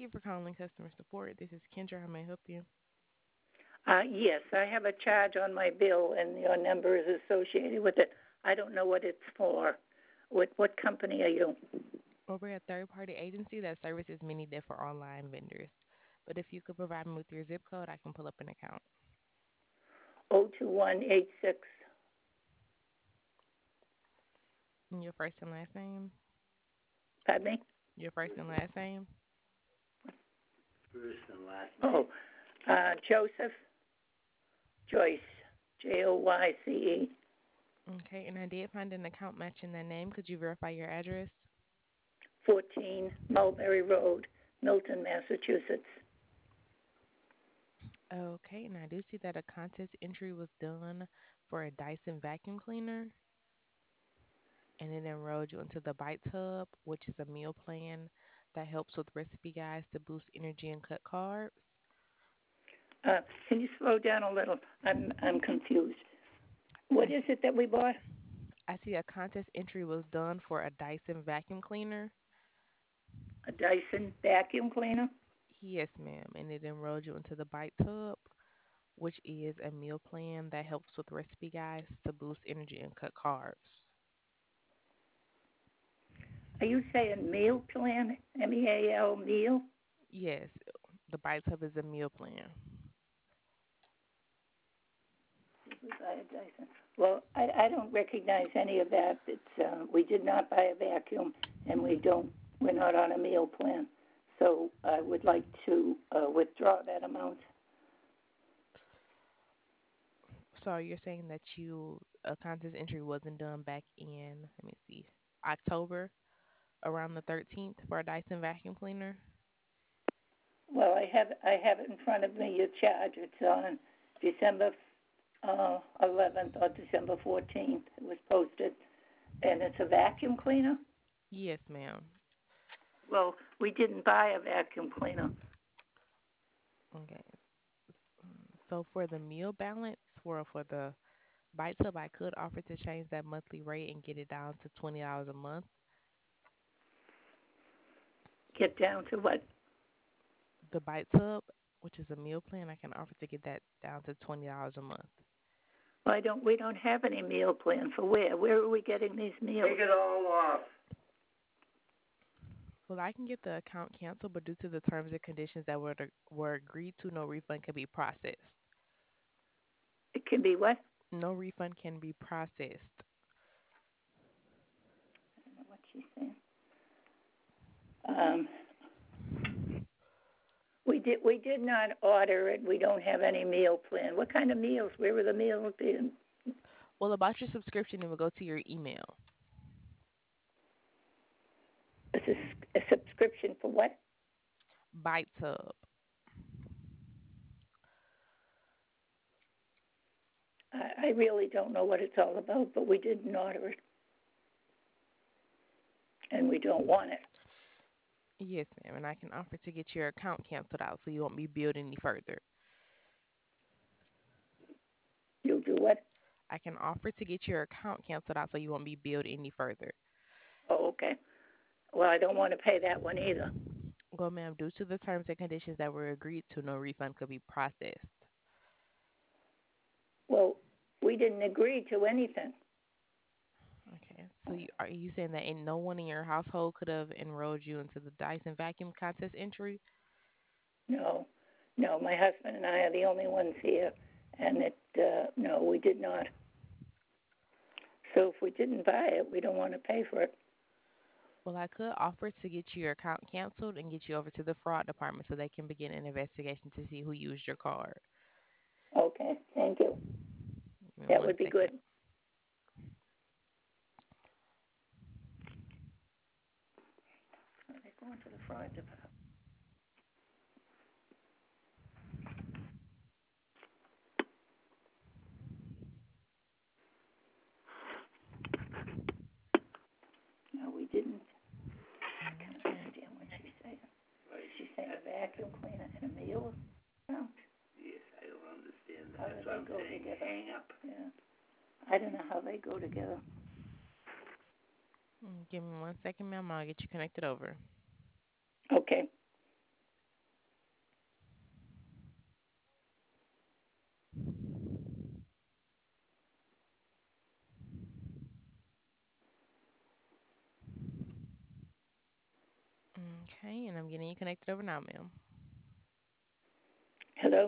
you for calling customer support. This is Kendra. How may I help you? Yes, I have a charge on my bill, and your number is associated with it. I don't know what it's for. What company are you? Well, we're a third party agency that services many different online vendors. But if you could provide me with your zip code, I can pull up an account. 02186. And your first and last name? Pardon me? Your first and last name? First and last Oh, name. Joseph Joyce. Joyce. Okay, and I did find an account matching that name. Could you verify your address? 14 Mulberry Road, Milton, Massachusetts. Okay, and I do see that a contest entry was done for a Dyson vacuum cleaner, and it enrolled you into the Bites Hub, which is a meal plan that helps with recipe guides to boost energy and cut carbs. Can you slow down a little? I'm confused. What I is see, it that we bought? I see a contest entry was done for a Dyson vacuum cleaner. A Dyson vacuum cleaner? Yes, ma'am, and it enrolled you into the Bites Hub, which is a meal plan that helps with recipe guides to boost energy and cut carbs. Are you saying meal plan? MEAL meal? Yes, the Bites Hub is a meal plan. We buy a Dyson. Well, I don't recognize any of that. We did not buy a vacuum, and we're not on a meal plan. So I would like to withdraw that amount. So you're saying that a contest entry wasn't done back in, let me see, October around the 13th for a Dyson vacuum cleaner? Well, I have it in front of me. Your charge. It's on December 11th or December 14th. It was posted, and it's a vacuum cleaner. Yes, ma'am. Well, we didn't buy a vacuum cleaner. Okay. So for the meal balance, for the Bites Hub, I could offer to change that monthly rate and get it down to $20 a month. Get down to what? The Bites Hub, which is a meal plan, I can offer to get that down to $20 a month. Why don't we don't have any meal plan for where? Where are we getting these meals? Take it all off. Well, I can get the account canceled, but due to the terms and conditions that were agreed to, no refund can be processed. It can be what? No refund can be processed. I don't know what she's saying. Um, we did not order it. We don't have any meal plan. What kind of meals? Where were the meals being? Well, about your subscription, it will go to your email. A subscription for what? Bites Hub. I really don't know what it's all about, but we didn't order it, and we don't want it. Yes, ma'am, and I can offer to get your account canceled out so you won't be billed any further. You'll do what? I can offer to get your account canceled out so you won't be billed any further. Oh, okay. Well, I don't want to pay that one either. Well, ma'am, due to the terms and conditions that were agreed to, no refund could be processed. Well, we didn't agree to anything. Okay, so are you saying that no one in your household could have enrolled you into the Dyson vacuum contest entry? No, no. My husband and I are the only ones here, and no, we did not. So if we didn't buy it, we don't want to pay for it. Well, I could offer to get your account canceled and get you over to the fraud department so they can begin an investigation to see who used your card. Okay, thank you. Give me That one would be second. good. They're going to the fraud department. No, we didn't. I can't Okay. understand what she's saying. She's saying a vacuum cleaner and a meal account. Yes, I don't understand How that. do That's they what I'm go saying. together? Hang up. Yeah, I don't know how they go together. Give me one second, ma'am. I'll get you connected over. Okay. Okay, and I'm getting you connected over now, ma'am. Hello?